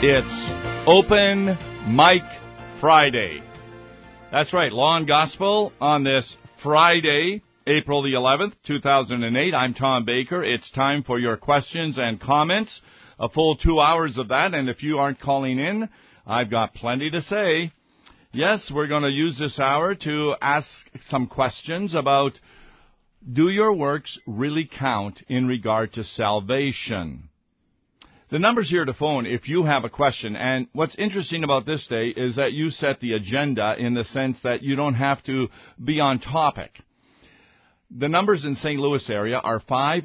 It's Open Mic Friday. That's right, Law and Gospel on this Friday, April the 11th, 2008. I'm Tom Baker. It's time for your questions and comments. A full 2 hours of that, and if you aren't calling in, I've got plenty to say. Yes, we're going to use this hour to ask some questions about, do your works really count in regard to salvation? The number's here to phone if you have a question. And what's interesting about this day is that you set the agenda in the sense that you don't have to be on topic. The numbers in St. Louis area are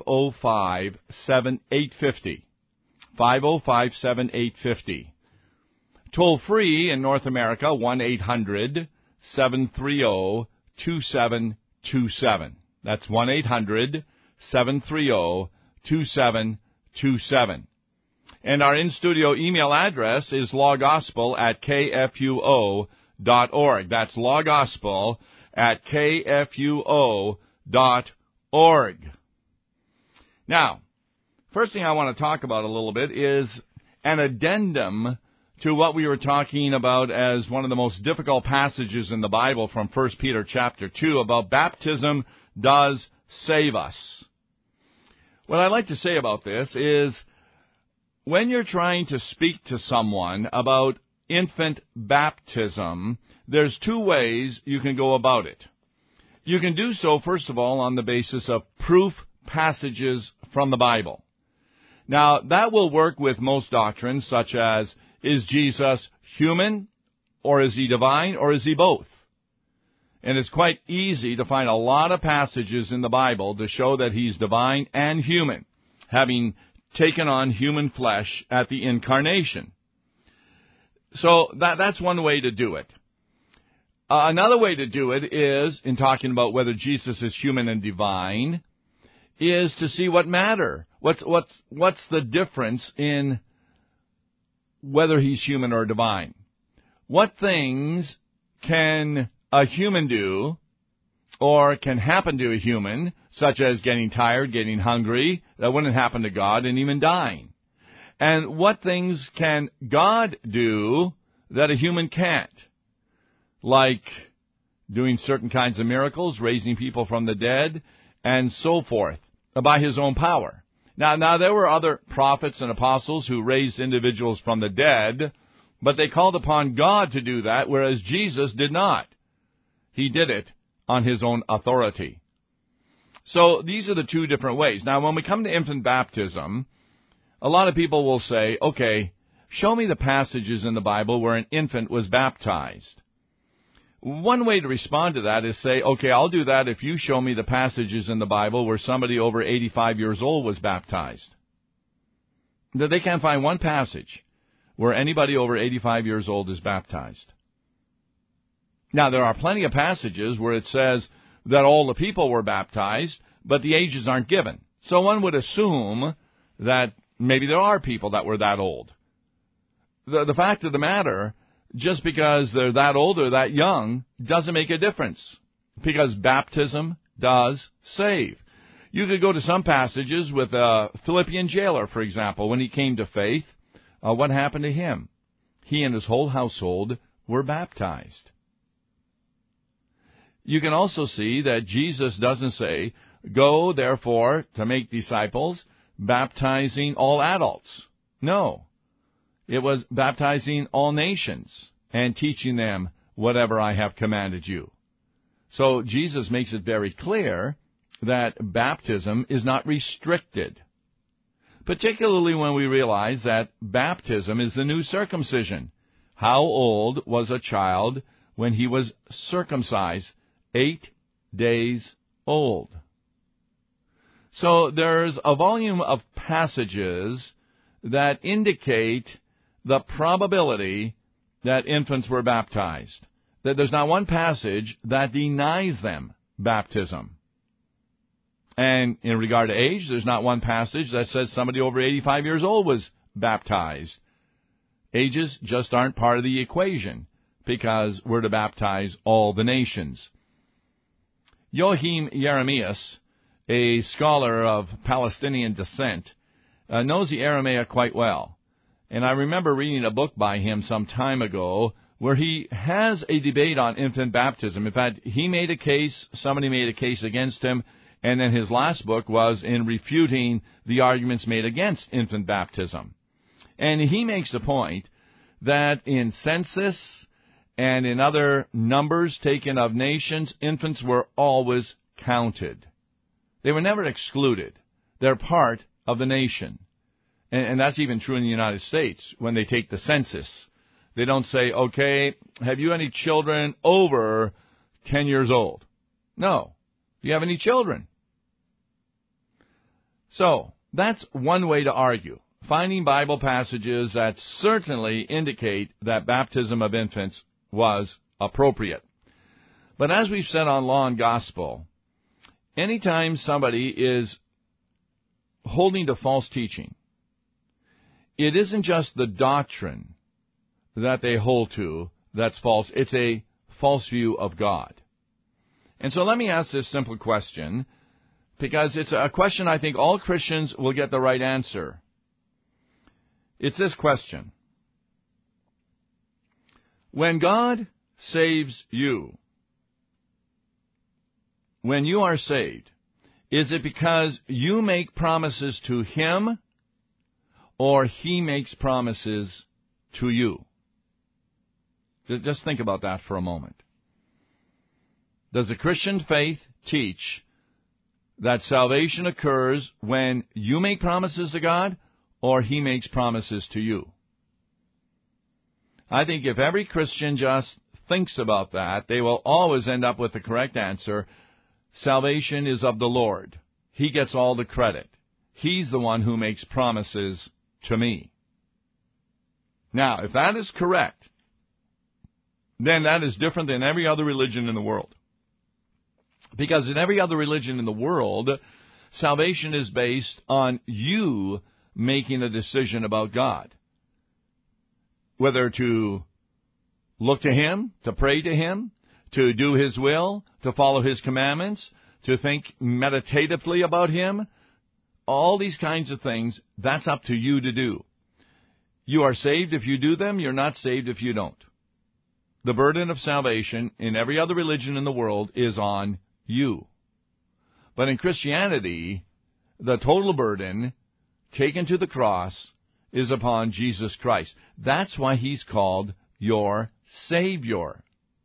505-7850. 505-7850. Toll free in North America, 1-800-730-2727. That's 1-800-730-2727. And our in-studio email address is lawgospel@kfuo.org. That's lawgospel@kfuo.org. Now, first thing I want to talk about a little bit is an addendum to what we were talking about as one of the most difficult passages in the Bible from 1 Peter chapter 2 about baptism does save us. What I'd like to say about this is, when you're trying to speak to someone about infant baptism, there's two ways you can go about it. You can do so, first of all, on the basis of proof passages from the Bible. Now, that will work with most doctrines, such as, is Jesus human, or is he divine, or is he both? And it's quite easy to find a lot of passages in the Bible to show that he's divine and human, having taken on human flesh at the incarnation. So that's one way to do it. Another way to do it is, in talking about whether Jesus is human and divine, is to see what matter. What's the difference in whether he's human or divine? What things can a human do, or can happen to a human, such as getting tired, getting hungry, that wouldn't happen to God, and even dying? And what things can God do that a human can't? Like doing certain kinds of miracles, raising people from the dead, and so forth, by his own power. Now there were other prophets and apostles who raised individuals from the dead, but they called upon God to do that, whereas Jesus did not. He did it on his own authority. So these are the two different ways. Now, when we come to infant baptism, a lot of people will say, okay, show me the passages in the Bible where an infant was baptized. One way to respond to that is say, okay, I'll do that if you show me the passages in the Bible where somebody over 85 years old was baptized. They can't find one passage where anybody over 85 years old is baptized. Now, there are plenty of passages where it says that all the people were baptized, but the ages aren't given. So one would assume that maybe there are people that were that old. The fact of the matter, just because they're that old or that young, doesn't make a difference, because baptism does save. You could go to some passages with a Philippian jailer, for example. When he came to faith, what happened to him? He and his whole household were baptized. You can also see that Jesus doesn't say, go, therefore, to make disciples, baptizing all adults. No. It was baptizing all nations and teaching them whatever I have commanded you. So Jesus makes it very clear that baptism is not restricted, particularly when we realize that baptism is the new circumcision. How old was a child when he was circumcised? 8 days old. So there's a volume of passages that indicate the probability that infants were baptized. That there's not one passage that denies them baptism. And in regard to age, there's not one passage that says somebody over 85 years old was baptized. Ages just aren't part of the equation, because we're to baptize all the nations. Joachim Jeremias, a scholar of Palestinian descent, knows the Aramaic quite well. And I remember reading a book by him some time ago where he has a debate on infant baptism. In fact, he made a case, somebody made a case against him, and then his last book was in refuting the arguments made against infant baptism. And he makes the point that in census and in other numbers taken of nations, infants were always counted. They were never excluded. They're part of the nation. And that's even true in the United States when they take the census. They don't say, okay, have you any children over 10 years old? No. Do you have any children? So, that's one way to argue. Finding Bible passages that certainly indicate that baptism of infants was appropriate. But as we've said on Law and Gospel, anytime somebody is holding to false teaching, it isn't just the doctrine that they hold to that's false. It's a false view of God. And so let me ask this simple question, because it's a question I think all Christians will get the right answer. It's this question. When God saves you, when you are saved, is it because you make promises to Him or He makes promises to you? Just think about that for a moment. Does the Christian faith teach that salvation occurs when you make promises to God or He makes promises to you? I think if every Christian just thinks about that, they will always end up with the correct answer. Salvation is of the Lord. He gets all the credit. He's the one who makes promises to me. Now, if that is correct, then that is different than every other religion in the world. Because in every other religion in the world, salvation is based on you making a decision about God. Whether to look to Him, to pray to Him, to do His will, to follow His commandments, to think meditatively about Him, all these kinds of things, that's up to you to do. You are saved if you do them, you're not saved if you don't. The burden of salvation in every other religion in the world is on you. But in Christianity, the total burden taken to the cross is upon Jesus Christ. That's why He's called your Savior.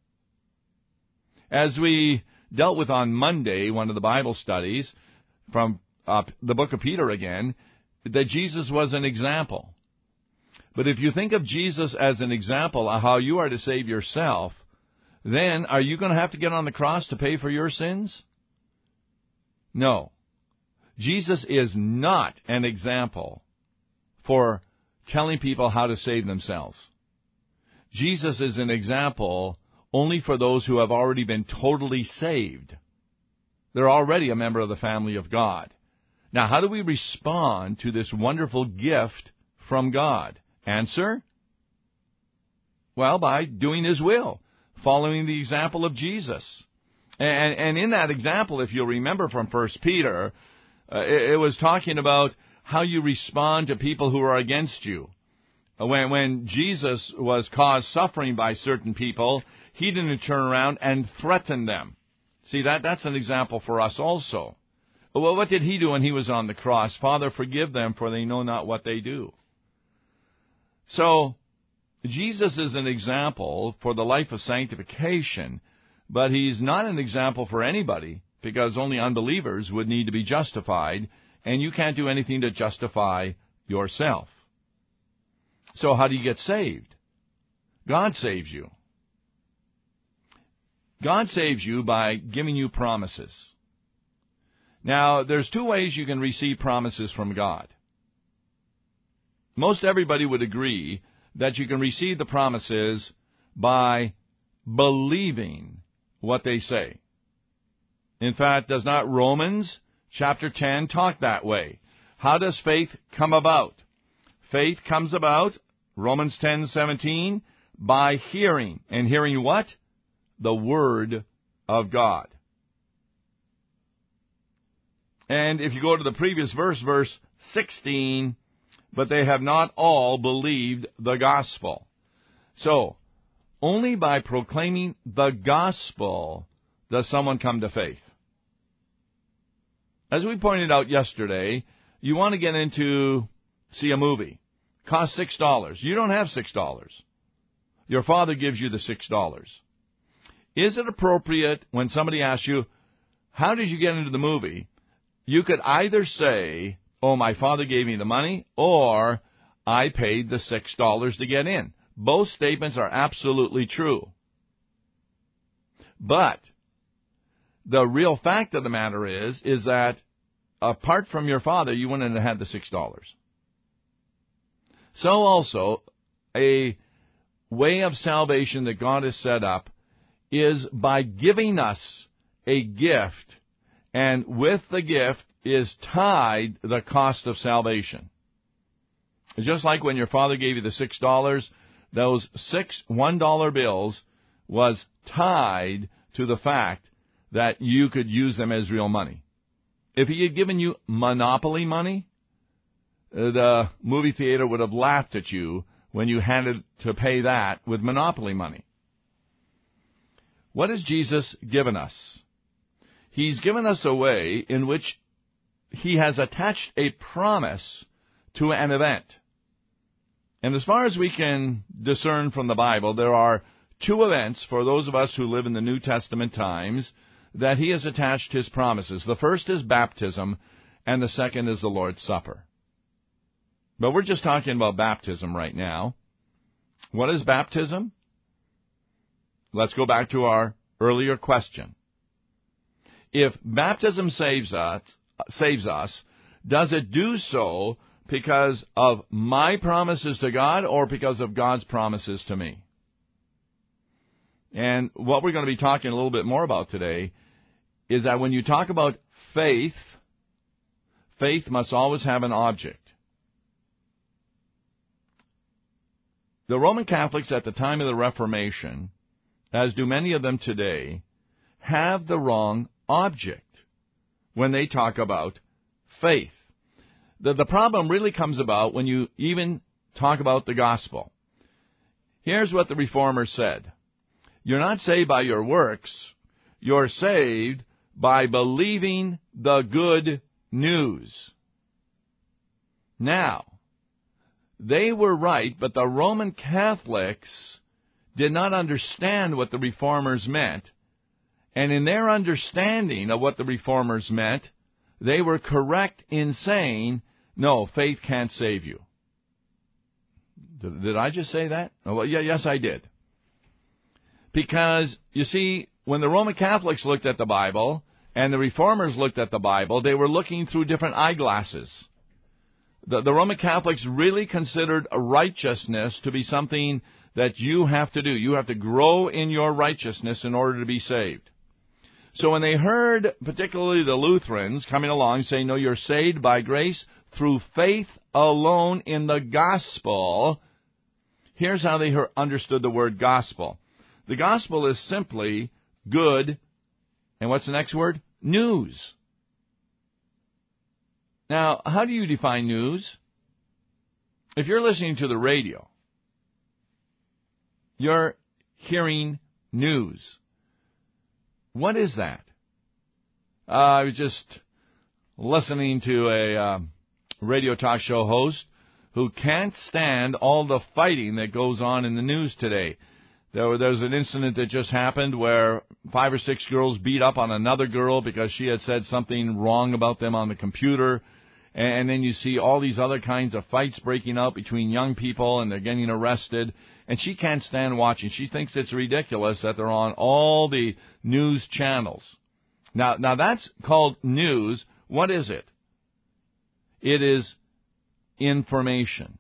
As we dealt with on Monday, one of the Bible studies from the book of Peter again, that Jesus was an example. But if you think of Jesus as an example of how you are to save yourself, then are you going to have to get on the cross to pay for your sins? No. Jesus is not an example for telling people how to save themselves. Jesus is an example only for those who have already been totally saved. They're already a member of the family of God. Now, how do we respond to this wonderful gift from God? Answer? Well, by doing His will, following the example of Jesus. And in that example, if you'll remember from 1 Peter, it was talking about how you respond to people who are against you. When Jesus was caused suffering by certain people, He didn't turn around and threaten them. See, that's an example for us also. Well, what did He do when He was on the cross? Father, forgive them, for they know not what they do. So, Jesus is an example for the life of sanctification, but He's not an example for anybody, because only unbelievers would need to be justified, and you can't do anything to justify yourself. So how do you get saved? God saves you. God saves you by giving you promises. Now, there's two ways you can receive promises from God. Most everybody would agree that you can receive the promises by believing what they say. In fact, does not Romans chapter 10 talk that way? How does faith come about? Faith comes about, Romans 10:17, by hearing. And hearing what? The Word of God. And if you go to the previous verse, verse 16, but they have not all believed the gospel. So, only by proclaiming the gospel does someone come to faith. As we pointed out yesterday, you want to get see a movie. Costs $6. You don't have $6. Your father gives you the $6. Is it appropriate when somebody asks you, how did you get into the movie? You could either say, oh, my father gave me the money, or I paid the $6 to get in. Both statements are absolutely true. But the real fact of the matter is that apart from your father, you wouldn't have had the $6. So also, a way of salvation that God has set up is by giving us a gift, and with the gift is tied the cost of salvation. It's just like when your father gave you the $6, those 6 $1 bills was tied to the fact that you could use them as real money. If he had given you Monopoly money, the movie theater would have laughed at you when you had to pay that with Monopoly money. What has Jesus given us? He's given us a way in which he has attached a promise to an event. And as far as we can discern from the Bible, there are 2 events for those of us who live in the New Testament times that he has attached his promises. The first is baptism, and the second is the Lord's Supper. But we're just talking about baptism right now. What is baptism? Let's go back to our earlier question. If baptism saves us, does it do so because of my promises to God or because of God's promises to me? And what we're going to be talking a little bit more about today is that when you talk about faith, faith must always have an object. The Roman Catholics at the time of the Reformation, as do many of them today, have the wrong object when they talk about faith. The problem really comes about when you even talk about the gospel. Here's what the Reformers said. You're not saved by your works. You're saved by believing the good news. Now, they were right, but the Roman Catholics did not understand what the Reformers meant. And in their understanding of what the Reformers meant, they were correct in saying, no, faith can't save you. Did I just say that? Oh, well, yes, I did. Because, you see, when the Roman Catholics looked at the Bible and the Reformers looked at the Bible, they were looking through different eyeglasses. The Roman Catholics really considered righteousness to be something that you have to do. You have to grow in your righteousness in order to be saved. So when they heard, particularly the Lutherans, coming along saying, no, you're saved by grace through faith alone in the gospel, here's how they understood the word gospel. The gospel is simply good, and what's the next word? News. Now, how do you define news? If you're listening to the radio, you're hearing news. What is that? I was just listening to a radio talk show host who can't stand all the fighting that goes on in the news today. There was an incident that just happened where 5 or 6 girls beat up on another girl because she had said something wrong about them on the computer. And then you see all these other kinds of fights breaking out between young people, and they're getting arrested. And she can't stand watching. She thinks it's ridiculous that they're on all the news channels. Now that's called news. What is it? It is information.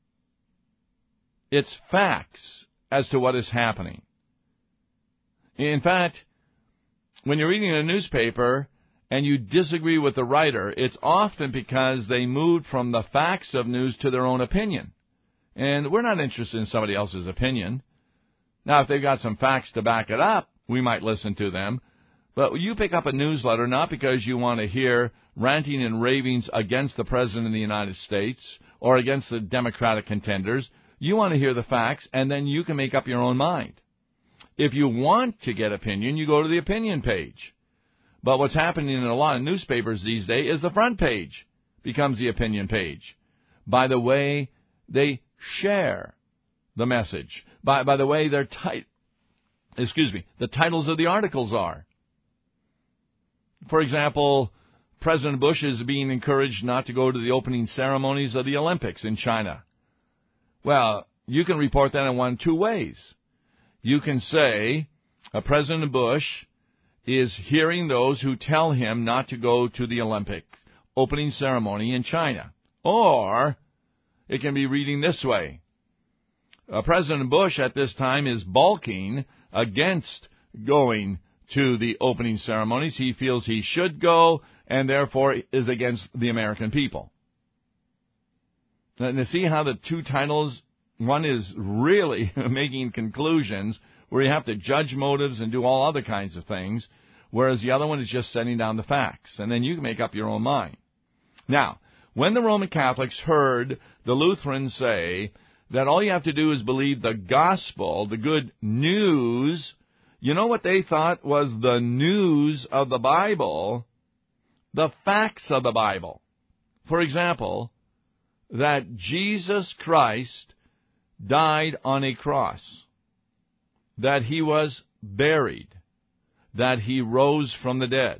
It's facts as to what is happening. In fact, when you're reading a newspaper and you disagree with the writer, it's often because they moved from the facts of news to their own opinion. And we're not interested in somebody else's opinion. Now, if they've got some facts to back it up, we might listen to them. But you pick up a newsletter not because you want to hear ranting and ravings against the President of the United States or against the Democratic contenders. You want to hear the facts, and then you can make up your own mind. If you want to get opinion, you go to the opinion page. But what's happening in a lot of newspapers these days is the front page becomes the opinion page. By the way they share the message, by the way the titles of the articles are. For example, President Bush is being encouraged not to go to the opening ceremonies of the Olympics in China. Well, you can report that in two ways. You can say President Bush is hearing those who tell him not to go to the Olympic opening ceremony in China. Or it can be reading this way. President Bush at this time is balking against going to the opening ceremonies. He feels he should go and therefore is against the American people. And to see how the two titles, one is really making conclusions where you have to judge motives and do all other kinds of things, whereas the other one is just setting down the facts. And then you can make up your own mind. Now, when the Roman Catholics heard the Lutherans say that all you have to do is believe the gospel, the good news, you know what they thought was the news of the Bible? The facts of the Bible. For example, that Jesus Christ died on a cross, that he was buried, that he rose from the dead.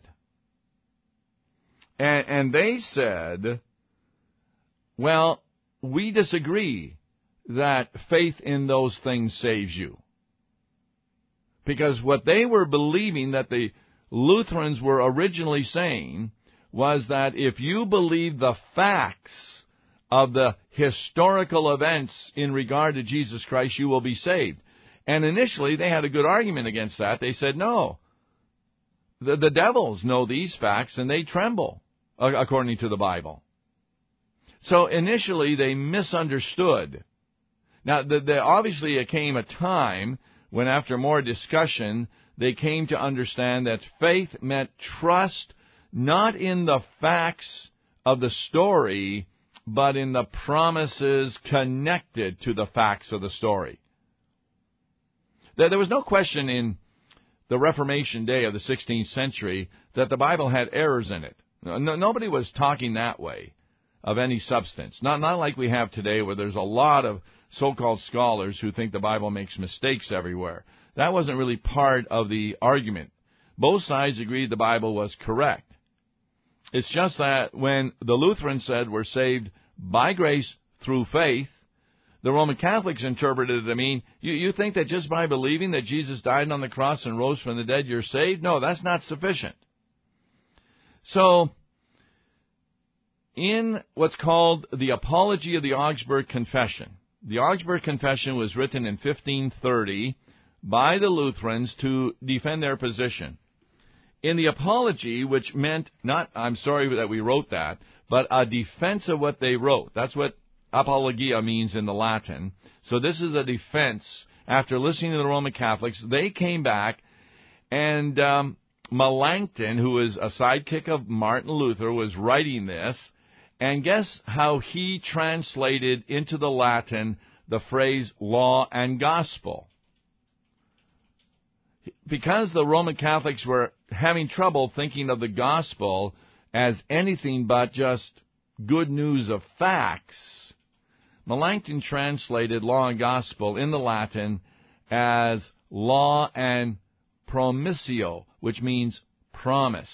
And they said, well, we disagree that faith in those things saves you. Because what they were believing that the Lutherans were originally saying was that if you believe the facts of the historical events in regard to Jesus Christ, you will be saved. And initially, they had a good argument against that. They said, no, the devils know these facts and they tremble, according to the Bible. So initially, they misunderstood. Now, obviously, it came a time when, after more discussion, they came to understand that faith meant trust not in the facts of the story, but in the promises connected to the facts of the story. There was no question in the Reformation day of the 16th century that the Bible had errors in it. Nobody was talking that way of any substance. Not like we have today, where there's a lot of so-called scholars who think the Bible makes mistakes everywhere. That wasn't really part of the argument. Both sides agreed the Bible was correct. It's just that when the Lutherans said we're saved by grace through faith, the Roman Catholics interpreted it to mean, you think that just by believing that Jesus died on the cross and rose from the dead, you're saved? No, that's not sufficient. So, in what's called the Apology of the Augsburg Confession, the Augsburg Confession was written in 1530 by the Lutherans to defend their position. In the Apology, which meant not, I'm sorry that we wrote that, but a defense of what they wrote. That's what apologia means in the Latin. So this is a defense. After listening to the Roman Catholics, they came back, and Melanchthon, who was a sidekick of Martin Luther, was writing this. And guess how he translated into the Latin the phrase law and gospel? Because the Roman Catholics were having trouble thinking of the gospel as anything but just good news of facts, Melanchthon translated law and gospel in the Latin as law and promissio, which means promise.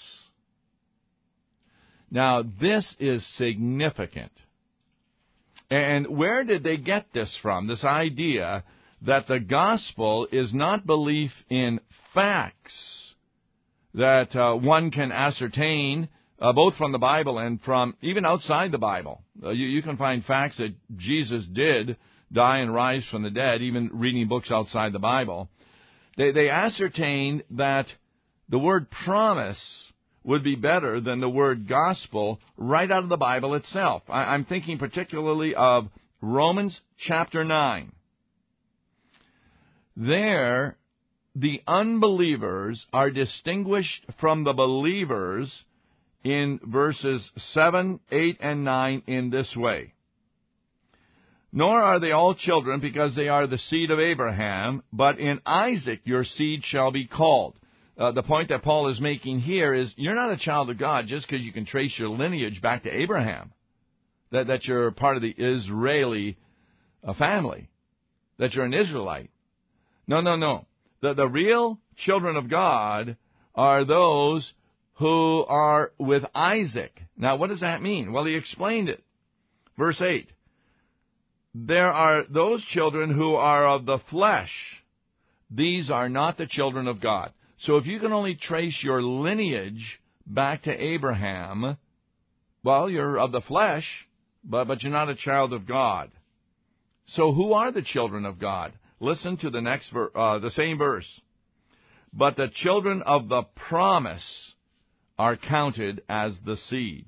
Now, this is significant. And where did they get this from, this idea that the gospel is not belief in facts that one can ascertain both from the Bible and from even outside the Bible? You can find facts that Jesus did die and rise from the dead, even reading books outside the Bible. They ascertained that the word promise would be better than the word gospel right out of the Bible itself. I'm thinking particularly of Romans chapter 9. There, the unbelievers are distinguished from the believers in verses 7, 8, and 9 in this way. Nor are they all children, because they are the seed of Abraham, but in Isaac your seed shall be called. The point that Paul is making here is you're not a child of God just because you can trace your lineage back to Abraham, that you're part of the Israeli family, that you're an Israelite. No. The real children of God are those who are with Isaac. Now, what does that mean? Well, he explained it. Verse 8. There are those children who are of the flesh. These are not the children of God. So if you can only trace your lineage back to Abraham, well, you're of the flesh, but you're not a child of God. So who are the children of God? Listen to the next the same verse. But the children of the promise are counted as the seed.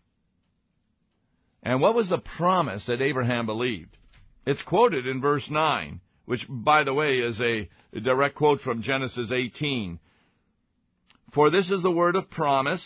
And what was the promise that Abraham believed? It's quoted in verse 9, which, by the way, is a direct quote from Genesis 18. For this is the word of promise.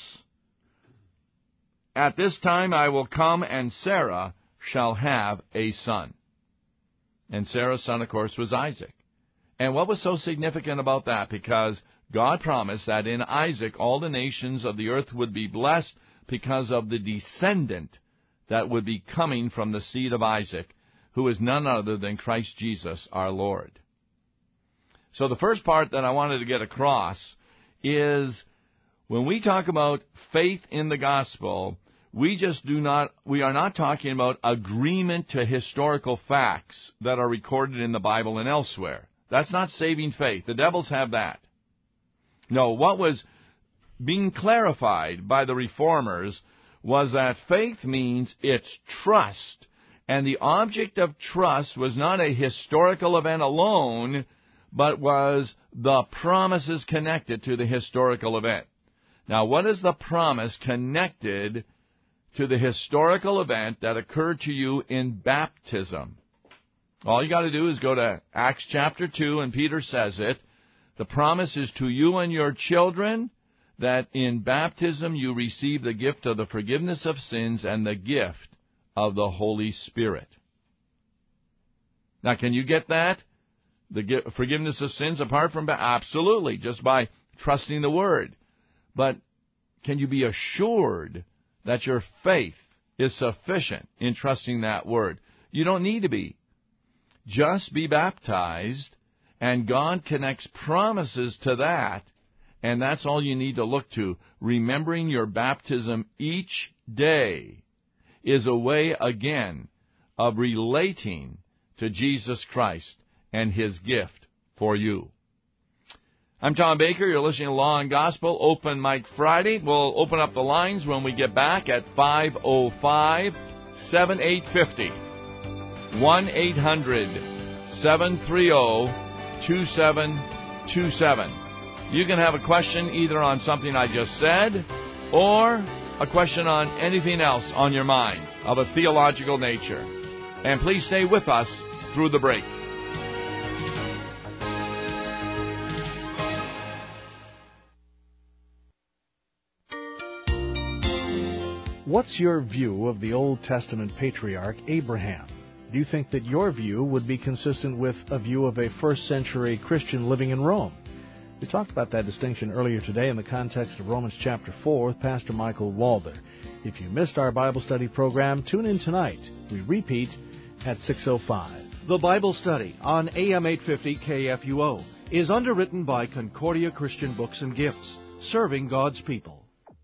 At this time I will come, and Sarah shall have a son. And Sarah's son, of course, was Isaac. And what was so significant about that? Because God promised that in Isaac all the nations of the earth would be blessed because of the descendant that would be coming from the seed of Isaac, who is none other than Christ Jesus our Lord. So the first part that I wanted to get across is when we talk about faith in the gospel, we are not talking about agreement to historical facts that are recorded in the Bible and elsewhere. That's not saving faith. The devils have that. No, what was being clarified by the reformers was that faith means it's trust. And the object of trust was not a historical event alone, but was the promises connected to the historical event. Now, what is the promise connected to the historical event that occurred to you in baptism? All you got to do is go to Acts chapter 2, and Peter says it. The promise is to you and your children that in baptism you receive the gift of the forgiveness of sins and the gift of the Holy Spirit. Now, can you get that? The forgiveness of sins apart from absolutely, just by trusting the Word. But can you be assured that your faith is sufficient in trusting that Word? You don't need to be. Just be baptized, and God connects promises to that, and that's all you need to look to. Remembering your baptism each day is a way, again, of relating to Jesus Christ and His gift for you. I'm Tom Baker. You're listening to Law and Gospel, Open Mic Friday. We'll open up the lines when we get back at 505-7850. 1-800-730-2727. You can have a question either on something I just said or a question on anything else on your mind of a theological nature. And please stay with us through the break. What's your view of the Old Testament patriarch Abraham? Do you think that your view would be consistent with a view of a first-century Christian living in Rome? We talked about that distinction earlier today in the context of Romans chapter 4 with Pastor Michael Walder. If you missed our Bible study program, tune in tonight. We repeat at 6:05. The Bible study on AM 850 KFUO is underwritten by Concordia Christian Books and Gifts, serving God's people.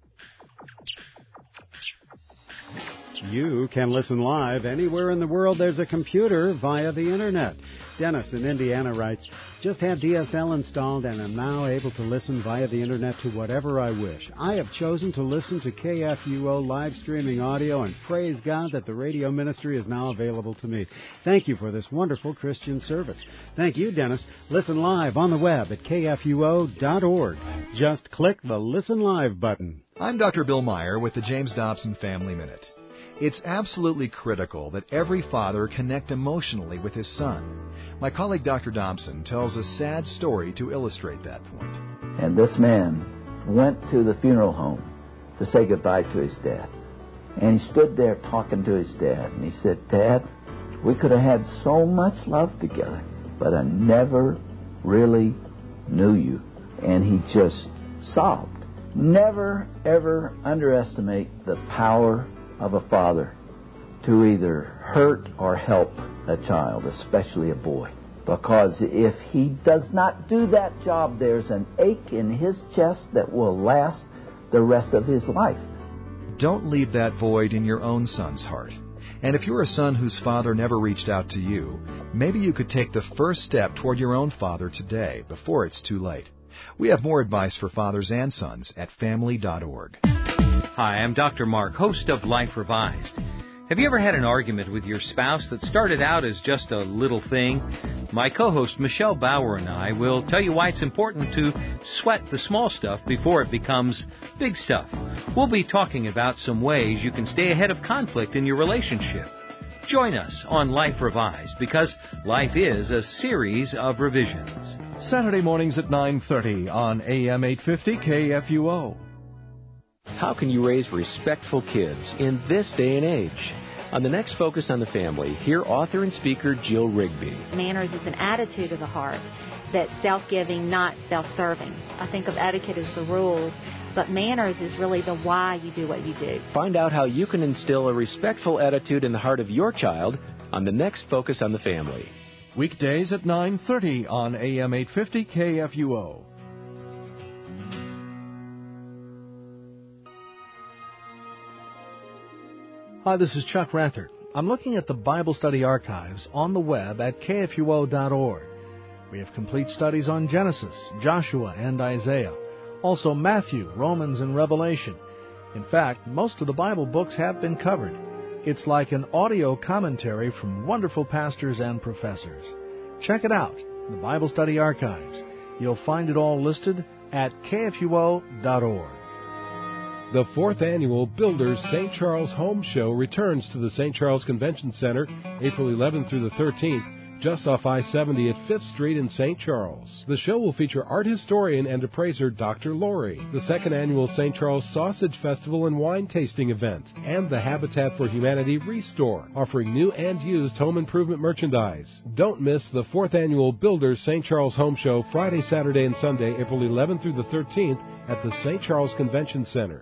You can listen live anywhere in the world there's a computer via the Internet. Dennis in Indiana writes, just had DSL installed and am now able to listen via the Internet to whatever I wish. I have chosen to listen to KFUO live streaming audio and praise God that the radio ministry is now available to me. Thank you for this wonderful Christian service. Thank you, Dennis. Listen live on the web at kfuo.org. Just click the Listen Live button. I'm Dr. Bill Meyer with the James Dobson Family Minute. It's absolutely critical that every father connect emotionally with his son. My colleague Dr. Dobson tells a sad story to illustrate that point. And this man went to the funeral home to say goodbye to his dad. And he stood there talking to his dad. And he said, "Dad, we could have had so much love together, but I never really knew you." And he just sobbed. Never, ever underestimate the power of a father to either hurt or help a child, especially a boy. Because if he does not do that job, there's an ache in his chest that will last the rest of his life. Don't leave that void in your own son's heart. And if you're a son whose father never reached out to you, maybe you could take the first step toward your own father today, before it's too late. We have more advice for fathers and sons at family.org. Hi, I'm Dr. Mark, host of Life Revised. Have you ever had an argument with your spouse that started out as just a little thing? My co-host Michelle Bauer and I will tell you why it's important to sweat the small stuff before it becomes big stuff. We'll be talking about some ways you can stay ahead of conflict in your relationship. Join us on Life Revised, because life is a series of revisions. Saturday mornings at 9:30 on AM 850 KFUO. How can you raise respectful kids in this day and age? On the next Focus on the Family, hear author and speaker Jill Rigby. Manners is an attitude of the heart that's self-giving, not self-serving. I think of etiquette as the rules, but manners is really the why you do what you do. Find out how you can instill a respectful attitude in the heart of your child on the next Focus on the Family. Weekdays at 9:30 on AM 850 KFUO. Hi, this is Chuck Ranthert. I'm looking at the Bible Study Archives on the web at kfuo.org. We have complete studies on Genesis, Joshua, and Isaiah. Also Matthew, Romans, and Revelation. In fact, most of the Bible books have been covered. It's like an audio commentary from wonderful pastors and professors. Check it out, the Bible Study Archives. You'll find it all listed at kfuo.org. The 4th Annual Builders St. Charles Home Show returns to the St. Charles Convention Center April 11th through the 13th, just off I-70 at 5th Street in St. Charles. The show will feature art historian and appraiser Dr. Laurie, the 2nd Annual St. Charles Sausage Festival and Wine Tasting Event, and the Habitat for Humanity Restore, offering new and used home improvement merchandise. Don't miss the 4th Annual Builders St. Charles Home Show Friday, Saturday, and Sunday, April 11th through the 13th at the St. Charles Convention Center.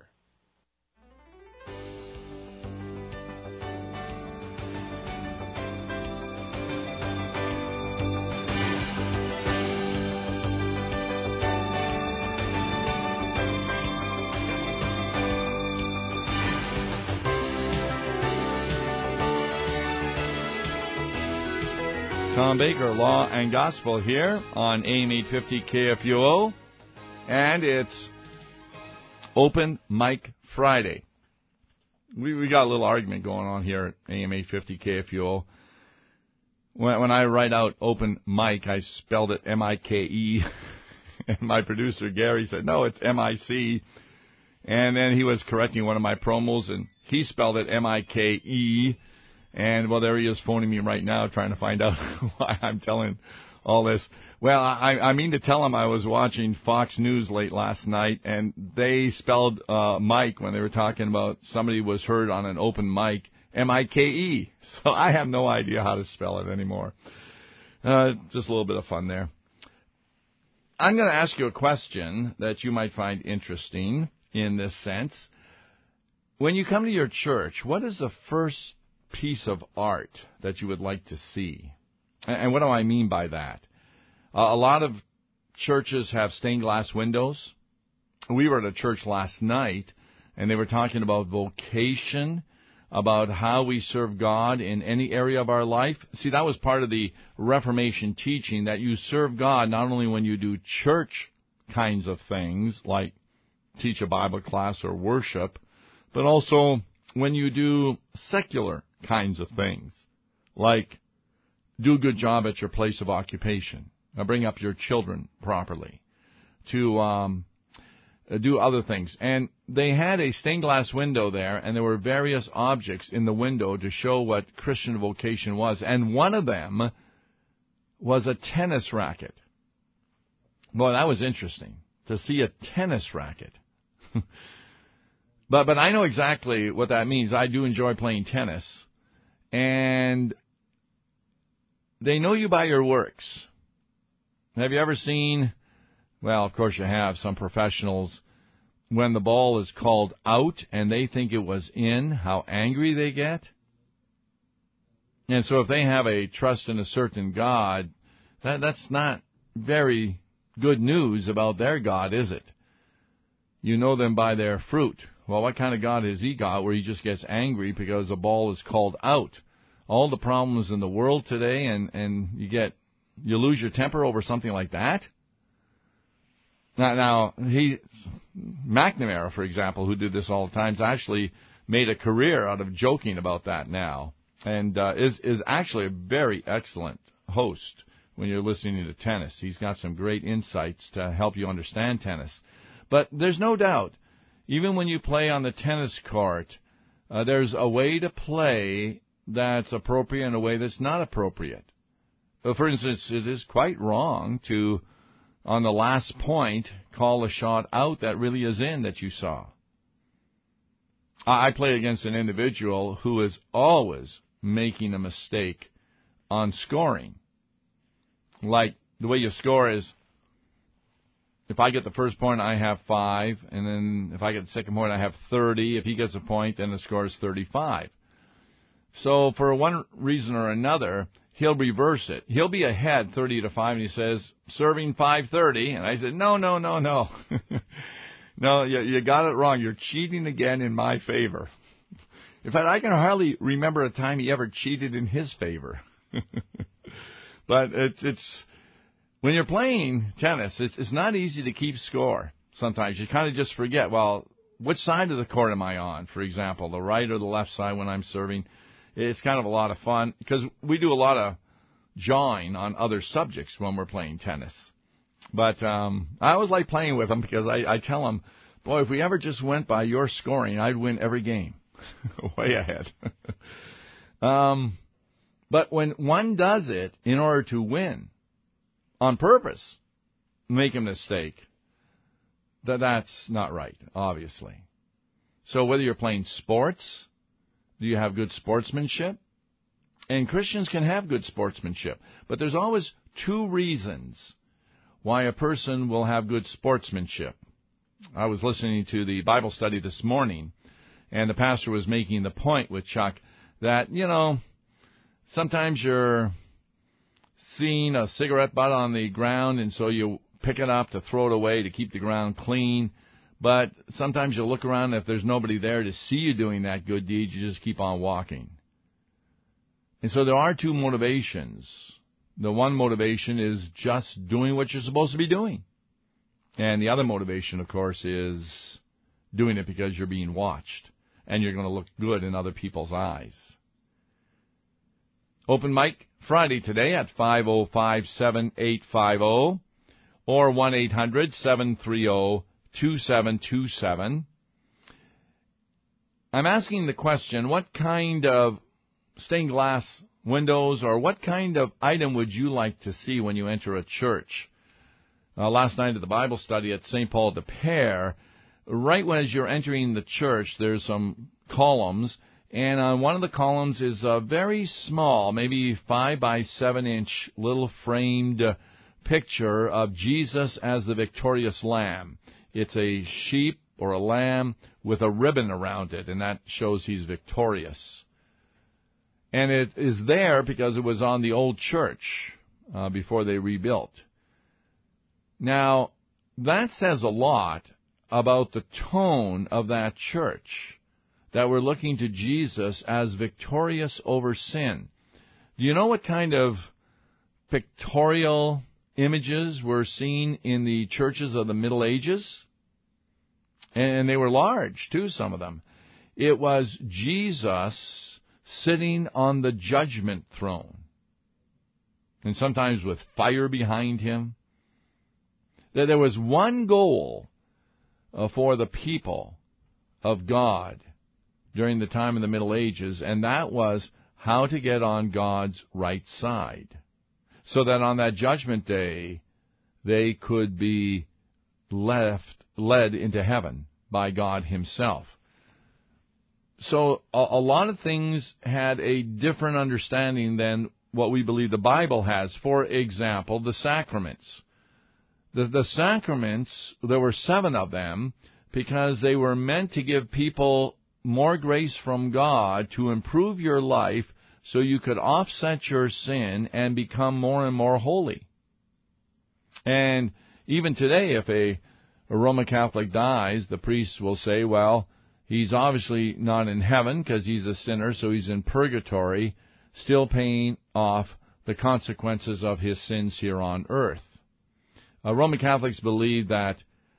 Tom Baker, Law and Gospel here on AM 850 KFUO, and it's Open Mic Friday. We got a little argument going on here at AM 850 KFUO. When I write out Open Mic, I spelled it M-I-K-E, and my producer Gary said, no, it's M-I-C, and then he was correcting one of my promos, and he spelled it M-I-K-E. And, well, there he is phoning me right now trying to find out why I'm telling all this. Well, I mean to tell him I was watching Fox News late last night, and they spelled mic when they were talking about somebody was heard on an open mic, M-I-K-E. So I have no idea how to spell it anymore. Just a little bit of fun there. I'm going to ask you a question that you might find interesting in this sense. When you come to your church, what is the first piece of art that you would like to see? And what do I mean by that? A lot of churches have stained glass windows. We were at a church last night, and they were talking about vocation, about how we serve God in any area of our life. See, that was part of the Reformation teaching, that you serve God not only when you do church kinds of things, like teach a Bible class or worship, but also when you do secular kinds of things, like do a good job at your place of occupation, bring up your children properly, to do other things. And they had a stained glass window there, and there were various objects in the window to show what Christian vocation was. And one of them was a tennis racket. Boy, that was interesting, to see a tennis racket. But I know exactly what that means. I do enjoy playing tennis. And they know you by your works. Have you ever seen, well, of course you have, some professionals, when the ball is called out and they think it was in, how angry they get? And so if they have a trust in a certain God, that's not very good news about their God, is it? You know them by their fruit. Well, what kind of God has he got where he just gets angry because the ball is called out? All the problems in the world today, and you lose your temper over something like that? Now McNamara, for example, who did this all the time, has actually made a career out of joking about that now, and is actually a very excellent host when you're listening to tennis. He's got some great insights to help you understand tennis. But there's no doubt, even when you play on the tennis court, there's a way to play that's appropriate and a way that's not appropriate. For instance, it is quite wrong to, on the last point, call a shot out that really is in that you saw. I play against an individual who is always making a mistake on scoring. Like, the way you score is, if I get the first point, I have 5, and then if I get the second point, I have 30. If he gets a point, then the score is 35. So for one reason or another, he'll reverse it. He'll be ahead 30-5, and he says, serving 5-30. And I said, no. No, you got it wrong. You're cheating again in my favor. In fact, I can hardly remember a time he ever cheated in his favor. But it's when you're playing tennis, it's not easy to keep score. Sometimes you kind of just forget, well, which side of the court am I on, for example, the right or the left side when I'm serving. It's kind of a lot of fun because we do a lot of jawing on other subjects when we're playing tennis. But I always like playing with them because I tell them, boy, if we ever just went by your scoring, I'd win every game. Way ahead. But when one does it in order to win, on purpose, make a mistake, that's not right, obviously. So whether you're playing sports, do you have good sportsmanship? And Christians can have good sportsmanship. But there's always 2 reasons why a person will have good sportsmanship. I was listening to the Bible study this morning, and the pastor was making the point with Chuck that, sometimes you're seeing a cigarette butt on the ground, and so you pick it up to throw it away to keep the ground clean. But sometimes you look around, and if there's nobody there to see you doing that good deed, you just keep on walking. And so there are 2 motivations. The one motivation is just doing what you're supposed to be doing. And the other motivation, of course, is doing it because you're being watched, and you're going to look good in other people's eyes. Open mic Friday today at 505-7850 or 1-800-730-2727. I'm asking the question, what kind of stained glass windows or what kind of item would you like to see when you enter a church? Last night at the Bible study at St. Paul de Pere, right as you're entering the church, there's some columns, and on one of the columns is a very small, maybe 5 by 7 inch little framed picture of Jesus as the victorious lamb. It's a sheep or a lamb with a ribbon around it, and that shows he's victorious. And it is there because it was on the old church before they rebuilt. Now, that says a lot about the tone of that church, that we're looking to Jesus as victorious over sin. Do you know what kind of pictorial images were seen in the churches of the Middle Ages? And they were large, too, some of them. It was Jesus sitting on the judgment throne, and sometimes with fire behind him. There was one goal for the people of God during the time of the Middle Ages, and that was how to get on God's right side, so that on that judgment day they could be led into heaven by God himself. So a lot of things had a different understanding than what we believe the Bible has. For example, the sacraments. The sacraments, there were 7 of them, because they were meant to give people more grace from God to improve your life so you could offset your sin and become more and more holy. And even today, if a Roman Catholic dies, the priest will say, well, he's obviously not in heaven because he's a sinner, so he's in purgatory, still paying off the consequences of his sins here on earth. Roman Catholics believe that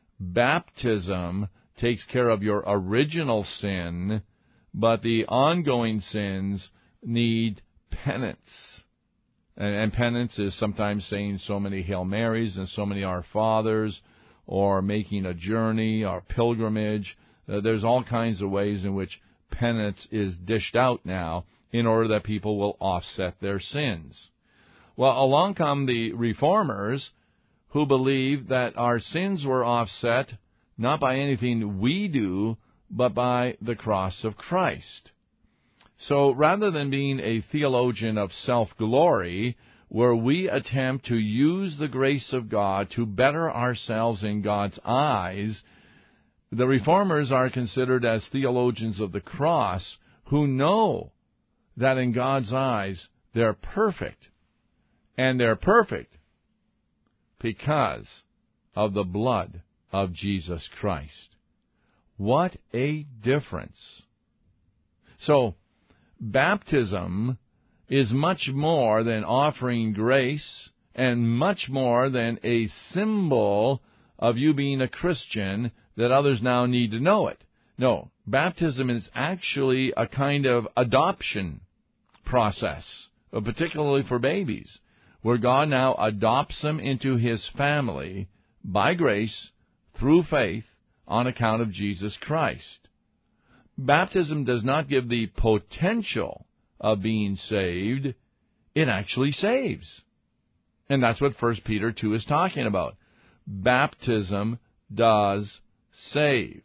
baptism takes care of your original sin, but the ongoing sins need penance. And penance is sometimes saying so many Hail Marys and so many Our Fathers, or making a journey or pilgrimage. There's all kinds of ways in which penance is dished out now in order that people will offset their sins. Well, along come the Reformers, who believe that our sins were offset not by anything we do, but by the cross of Christ. So rather than being a theologian of self-glory, where we attempt to use the grace of God to better ourselves in God's eyes, the Reformers are considered as theologians of the cross who know that in God's eyes they're perfect. And they're perfect because of the blood of Jesus Christ. What a difference. So, baptism is much more than offering grace and much more than a symbol of you being a Christian that others now need to know it. No, baptism is actually a kind of adoption process, particularly for babies, where God now adopts them into his family by grace through faith on account of Jesus Christ. Baptism does not give the potential of being saved. It actually saves. And that's what 1 Peter 2 is talking about. Baptism does save.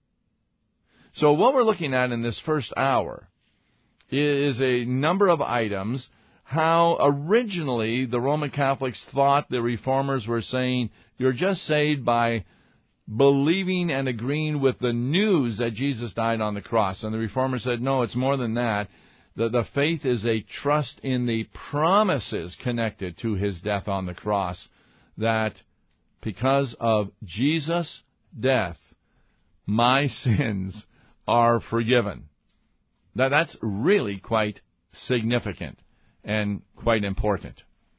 So what we're looking at in this first hour is a number of items, how originally the Roman Catholics thought the Reformers were saying, you're just saved by believing and agreeing with the news that Jesus died on the cross. And the Reformers said, no, it's more than that. The faith is a trust in the promises connected to his death on the cross, that because of Jesus' death, my sins are forgiven. That's really quite significant and quite important.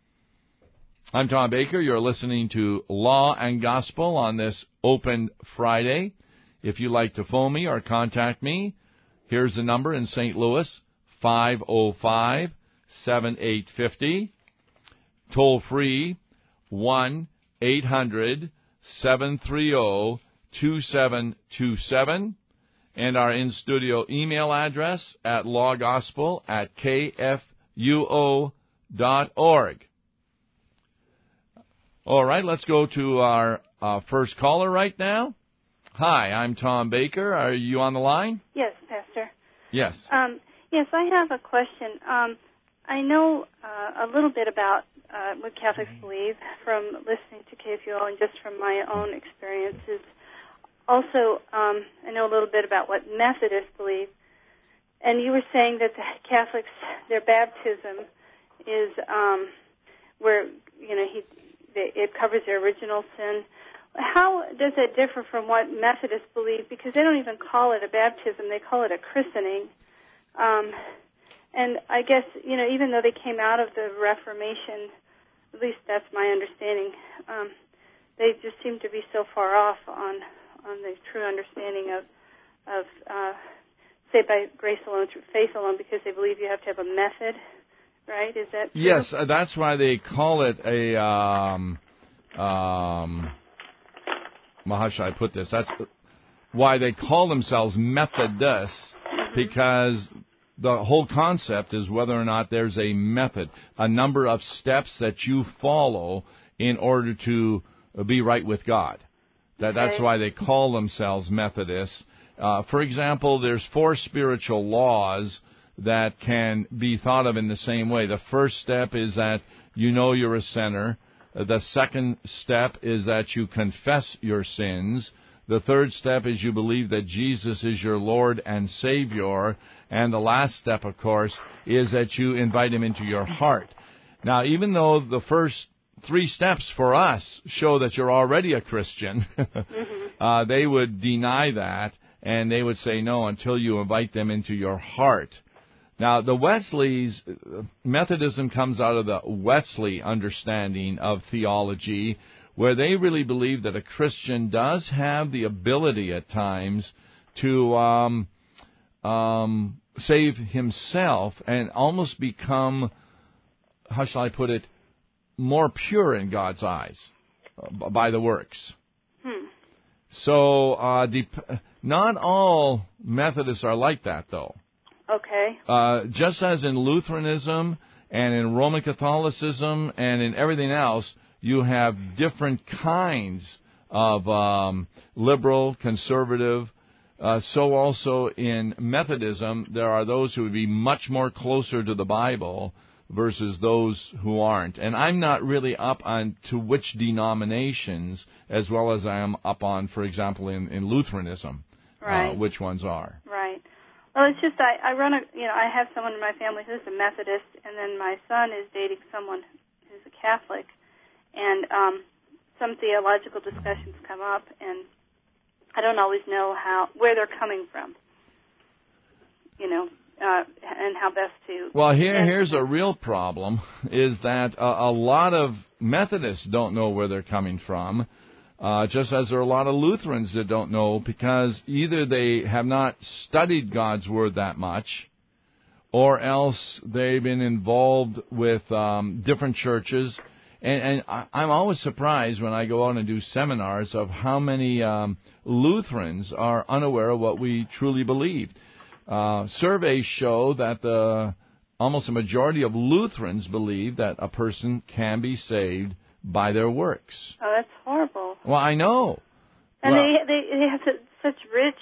I'm Tom Baker. You're listening to Law and Gospel on this Open Friday. If you'd like to phone me or contact me, here's the number in St. Louis, 505-7850. Toll free, 1-800-730-2727. And our in-studio email address at lawgospel@kfuo.org. All right, let's go to our first caller right now. Hi, I'm Tom Baker. Are you on the line? Yes, Pastor. Yes. Yes, I have a question. I know a little bit about what Catholics believe from listening to KFUO and just from my own experiences. Also, I know a little bit about what Methodists believe. And you were saying that the Catholics, their baptism is where, it covers their original sin. How does that differ from what Methodists believe? Because they don't even call it a baptism, they call it a christening. And I guess, even though they came out of the Reformation, at least that's my understanding, they just seem to be so far off on the true understanding of saved by grace alone, through faith alone, because they believe you have to have a method, right? Is that true? Yes, that's why they call it a, how should I put this? why they call themselves Methodists, because the whole concept is whether or not there's a method, a number of steps that you follow in order to be right with God. That's why they call themselves Methodists. For example, there's 4 spiritual laws that can be thought of in the same way. The first step is that you know you're a sinner. The second step is that you confess your sins. The third step is you believe that Jesus is your Lord and Savior. And the last step, of course, is that you invite Him into your heart. Now, even though the first 3 steps for us show that you're already a Christian, they would deny that, and they would say no until you invite them into your heart. Now, the Wesleys, Methodism comes out of the Wesley understanding of theology, where they really believe that a Christian does have the ability at times to save himself and almost become, how shall I put it, more pure in God's eyes by the works. So not all Methodists are like that, though. Okay. Just as in Lutheranism and in Roman Catholicism and in everything else, you have different kinds of liberal, conservative. So also in Methodism, there are those who would be much more closer to the Bible versus those who aren't. And I'm not really up on to which denominations as well as I am up on, for example, in Lutheranism, which ones are. Right. Well, it's just I run I have someone in my family who's a Methodist, and then my son is dating someone who's a Catholic, and some theological discussions come up, and I don't always know where they're coming from, and how best to. Well, here's a real problem: is that a lot of Methodists don't know where they're coming from. Just as there are a lot of Lutherans that don't know, because either they have not studied God's Word that much, or else they've been involved with different churches. And I'm always surprised when I go out and do seminars of how many Lutherans are unaware of what we truly believe. Surveys show that almost a majority of Lutherans believe that a person can be saved by their works. Oh, that's horrible. Well, I know. And they have such rich,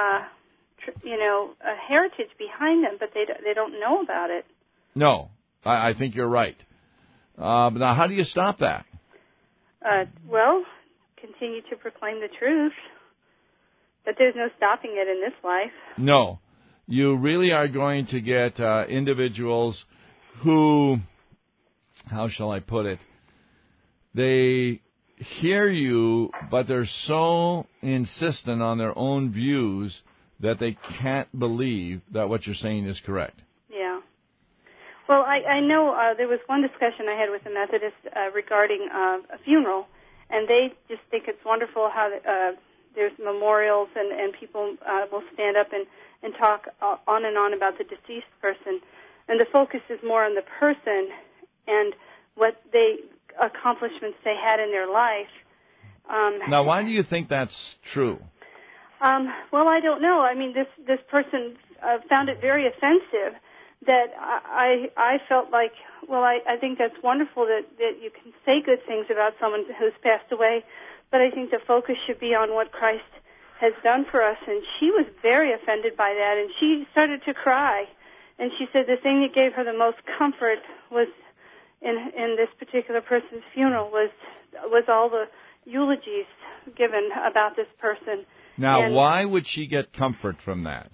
heritage behind them, but they don't know about it. No, I think you're right. But now, how do you stop that? Well, continue to proclaim the truth. But there's no stopping it in this life. No. You really are going to get individuals who, how shall I put it, they hear you, but they're so insistent on their own views that they can't believe that what you're saying is correct. Yeah. Well, I know there was one discussion I had with a Methodist regarding a funeral, and they just think it's wonderful how there's memorials and people will stand up and talk on and on about the deceased person, and the focus is more on the person and what accomplishments they had in their life. Now, why do you think that's true? Well, I don't know. I mean, this person found it very offensive that I felt like, well, I think that's wonderful that you can say good things about someone who's passed away, but I think the focus should be on what Christ has done for us. And she was very offended by that, and she started to cry. And she said the thing that gave her the most comfort was in this particular person's funeral was all the eulogies given about this person. Now, why would she get comfort from that?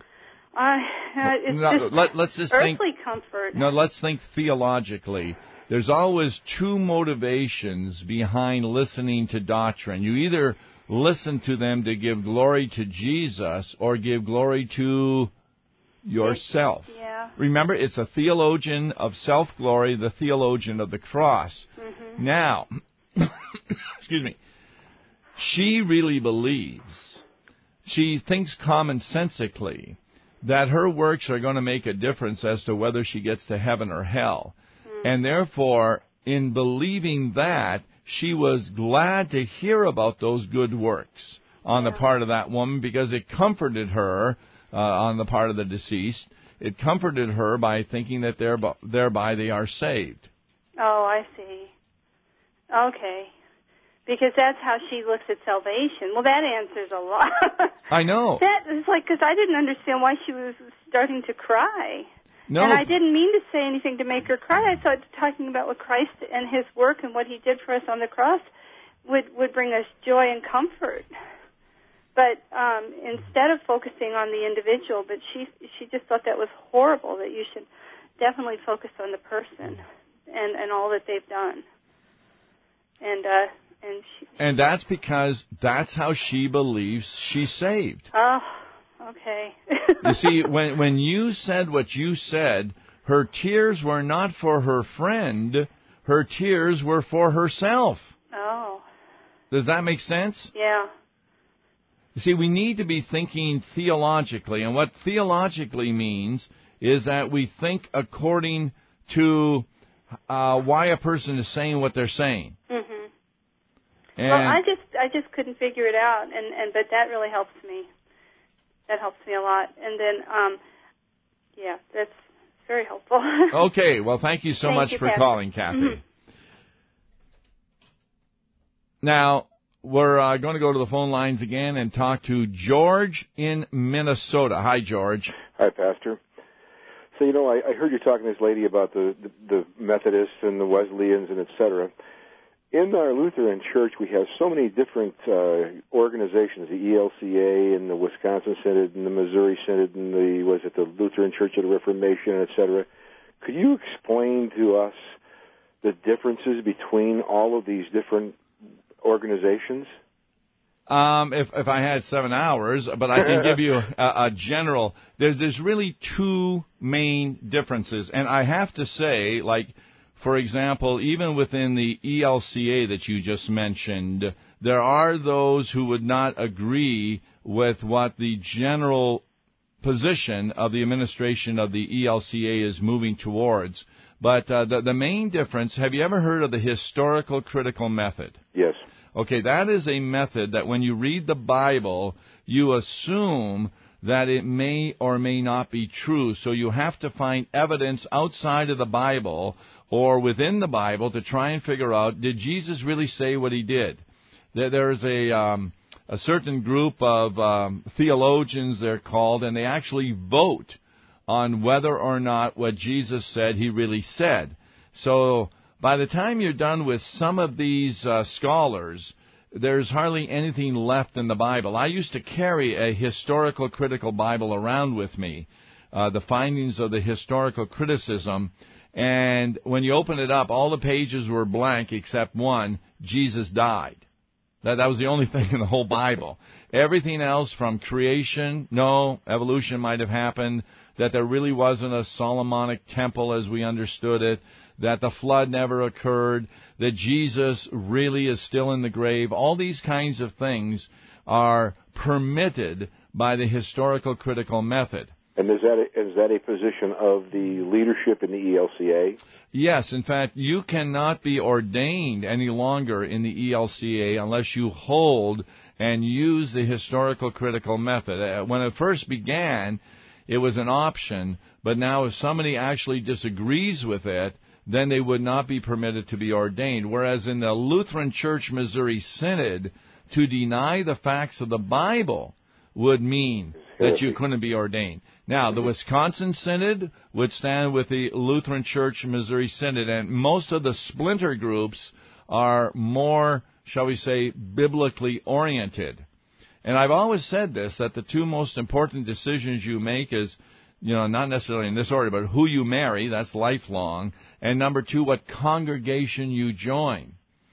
Let's just earthly comfort. No, let's think theologically. There's always 2 motivations behind listening to doctrine. You either listen to them to give glory to Jesus or give glory to yourself. Yeah. Remember, it's a theologian of self-glory, the theologian of the cross. Mm-hmm. Now, excuse me, she really believes, she thinks commonsensically that her works are going to make a difference as to whether she gets to heaven or hell. Mm-hmm. And therefore, in believing that, she was glad to hear about those good works. on the part of that woman because it comforted her on the part of the deceased. It comforted her by thinking that thereby they are saved. Oh, I see. Okay. Because that's how she looks at salvation. Well, that answers a lot. I know. That is like, because I didn't understand why she was starting to cry. No. And I didn't mean to say anything to make her cry. I thought talking about what Christ and His work and what He did for us on the cross would bring us joy and comfort. But instead of focusing on the individual, but she just thought that was horrible, that you should definitely focus on the person and all that they've done. And that's because that's how she believes she's saved. Oh, okay. You see, when you said what you said, her tears were not for her friend, her tears were for herself. Oh. Does that make sense? Yeah. You see, we need to be thinking theologically, and what theologically means is that we think according to why a person is saying what they're saying. Mm-hmm. And well, I just couldn't figure it out, but that really helps me. That helps me a lot. And then, yeah, that's very helpful. Okay, well, thank you so much for calling, Kathy. Mm-hmm. Now, we're going to go to the phone lines again and talk to George in Minnesota. Hi, George. Hi, Pastor. So, I heard you talking to this lady about the Methodists and the Wesleyans and et cetera. In our Lutheran Church, we have so many different organizations, the ELCA and the Wisconsin Synod and the Missouri Synod and the Lutheran Church of the Reformation, et cetera. Could you explain to us the differences between all of these different organizations? If I had 7 hours, but I can give you a general. There's really two main differences, and I have to say, like, for example, even within the ELCA that you just mentioned, there are those who would not agree with what the general position of the administration of the ELCA is moving towards. But the main difference, have you ever heard of the historical critical method? Yes. Okay, that is a method that when you read the Bible, you assume that it may or may not be true. So you have to find evidence outside of the Bible or within the Bible to try and figure out, did Jesus really say what he did? There's a certain group of theologians, they're called, and they actually vote on whether or not what Jesus said he really said. So by the time you're done with some of these scholars, there's hardly anything left in the Bible. I used to carry a historical critical Bible around with me, the findings of the historical criticism, and when you open it up, all the pages were blank except one, Jesus died. That was the only thing in the whole Bible. Everything else from creation, no, evolution might have happened, that there really wasn't a Solomonic temple as we understood it, that the flood never occurred, that Jesus really is still in the grave. All these kinds of things are permitted by the historical critical method. And is that a position of the leadership in the ELCA? Yes. In fact, you cannot be ordained any longer in the ELCA unless you hold and use the historical critical method. When it first began, it was an option, but now if somebody actually disagrees with it, then they would not be permitted to be ordained. Whereas in the Lutheran Church Missouri Synod, to deny the facts of the Bible would mean that you couldn't be ordained. Now, the Wisconsin Synod would stand with the Lutheran Church Missouri Synod, and most of the splinter groups are more, shall we say, biblically oriented. And I've always said this, that the two most important decisions you make is, not necessarily in this order, but who you marry, that's lifelong, and number two, what congregation you join.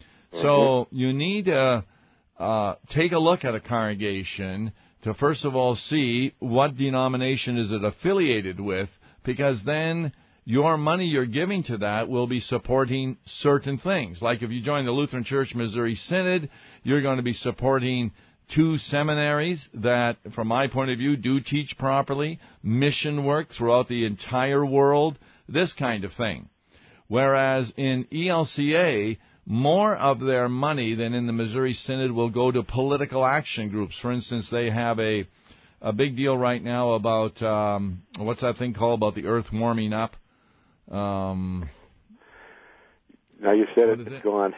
So you need to take a look at a congregation to first of all see what denomination is it affiliated with, because then your money you're giving to that will be supporting certain things. Like if you join the Lutheran Church Missouri Synod, you're going to be supporting two seminaries that, from my point of view, do teach properly, mission work throughout the entire world, this kind of thing. Whereas in ELCA, more of their money than in the Missouri Synod will go to political action groups. For instance, they have a big deal right now about, what's that thing called, about the earth warming up? Now you said it's gone.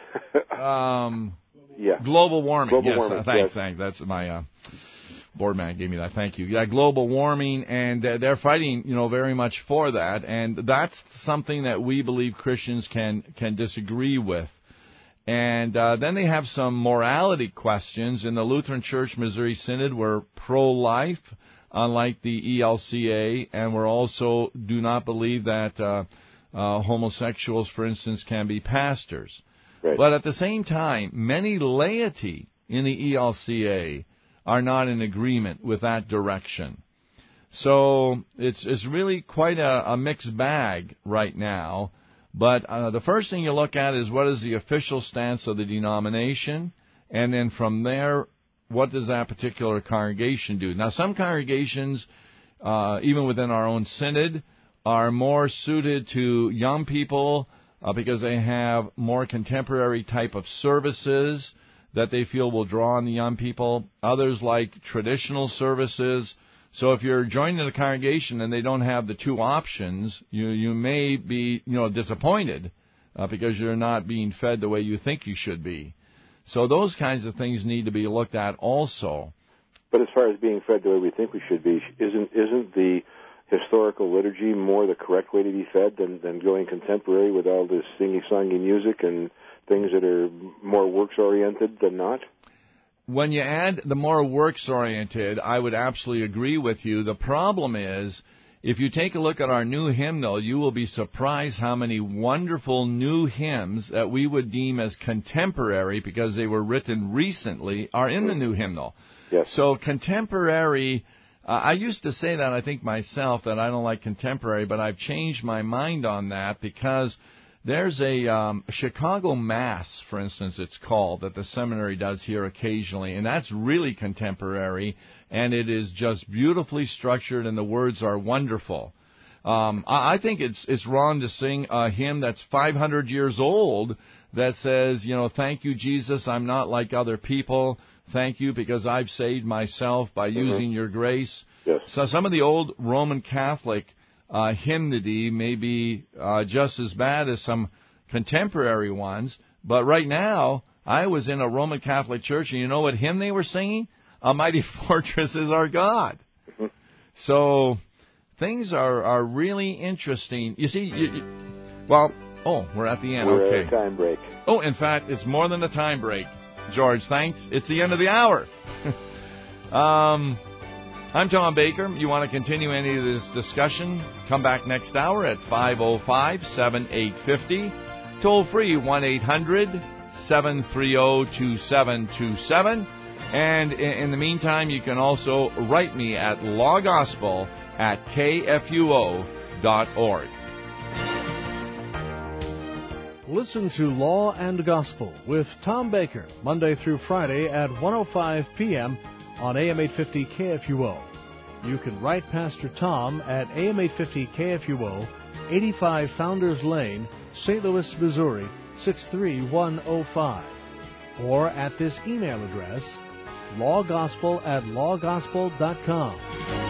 Yeah. Global warming. Global yes, warming. Thanks. Yes. That's my board man gave me that. Thank you. Yeah, global warming, and they're fighting, very much for that, and that's something that we believe Christians can disagree with. And then they have some morality questions. In the Lutheran Church Missouri Synod, we're pro-life, unlike the ELCA, and we're also do not believe that homosexuals, for instance, can be pastors. Right. But at the same time, many laity in the ELCA are not in agreement with that direction. So it's really quite a mixed bag right now. But the first thing you look at is what is the official stance of the denomination, and then from there, what does that particular congregation do? Now, some congregations, even within our own synod, are more suited to young people because they have more contemporary type of services that they feel will draw on the young people. Others like traditional services. So if you're joining a congregation and they don't have the two options, you may be disappointed because you're not being fed the way you think you should be. So those kinds of things need to be looked at also. But as far as being fed the way we think we should be, isn't the historical liturgy more the correct way to be fed than going contemporary with all this singing music and things that are more works-oriented than not? When you add the more works-oriented, I would absolutely agree with you. The problem is, if you take a look at our new hymnal, you will be surprised how many wonderful new hymns that we would deem as contemporary because they were written recently are in the new hymnal. Yes. So contemporary, I used to say that, I think myself, that I don't like contemporary, but I've changed my mind on that because there's a Chicago Mass, for instance, it's called, that the seminary does here occasionally, and that's really contemporary, and it is just beautifully structured, and the words are wonderful. I think it's wrong to sing a hymn that's 500 years old that says, thank you, Jesus, I'm not like other people. Thank you because I've saved myself by using your grace. Yes. So some of the old Roman Catholic hymnody may be just as bad as some contemporary ones. But right now, I was in a Roman Catholic church, and you know what hymn they were singing? A Mighty Fortress is Our God. Mm-hmm. So things are really interesting. You see, we're at the end. We're at a time break. Oh, in fact, it's more than a time break. George, thanks. It's the end of the hour. I'm Tom Baker. You want to continue any of this discussion? Come back next hour at 505-7850. Toll free 1-800-730-2727. And in the meantime, you can also write me at lawgospel@kfuo.org. Listen to Law and Gospel with Tom Baker, Monday through Friday at 1:05 p.m. on AM 850 KFUO. You can write Pastor Tom at AM 850 KFUO, 85 Founders Lane, St. Louis, Missouri, 63105. Or at this email address, lawgospel@lawgospel.com.